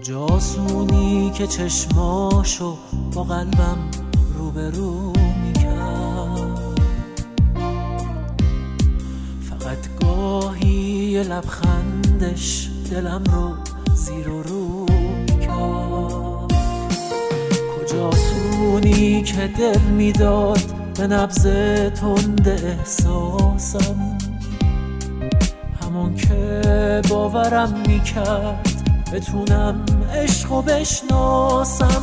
کجاسونی که چشماشو با قلبم روبرو میکرد، فقط گاهی یه لبخندش دلم رو زیر و رو میکرد. کجاسونی که دل میداد به نبض تند احساسم، همون که باورم میکرد بتونم عشقو بشناسم.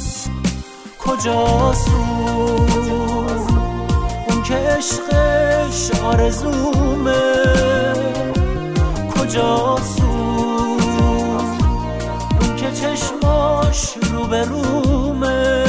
کجاسون اون که عشقش آرزومه، کجاسون اون که چشماش روبرومه.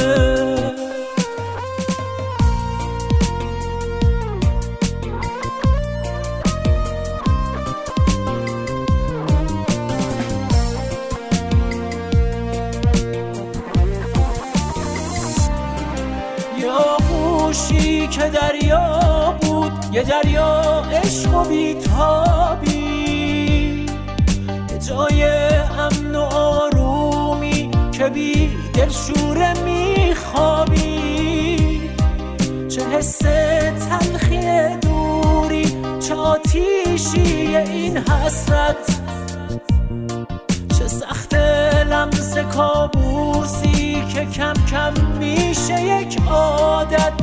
آغوشی که دریا بود، یه دریا عشق و بیتابی، یه جای امن و آرومی که بی دلشوره میخوابی. چه حس تلخی دوری، چه آتیشی این حسرت، چه سخت لمس کابوسی که کم کم میشه یک عادت.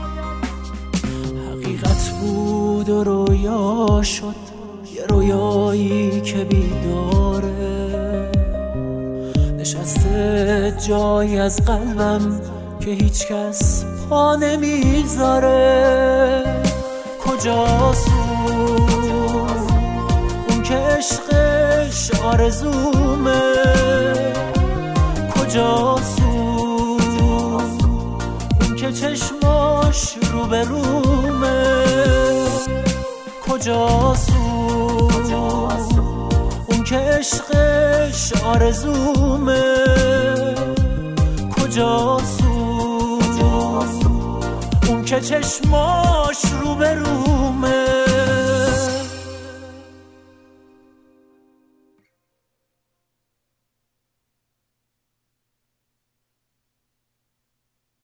حقیقت بود و رویا شد، یه رویایی که بیداره، نشسته جایی از قلبم که هیچ کس پا نمیذاره. کجاسون اون که عشقش آرزومه، کجاسون اون که چشماش روبرومه، کجاسون اون که عشقش آرزومه، کجاسون اون که چشماش روبرومه.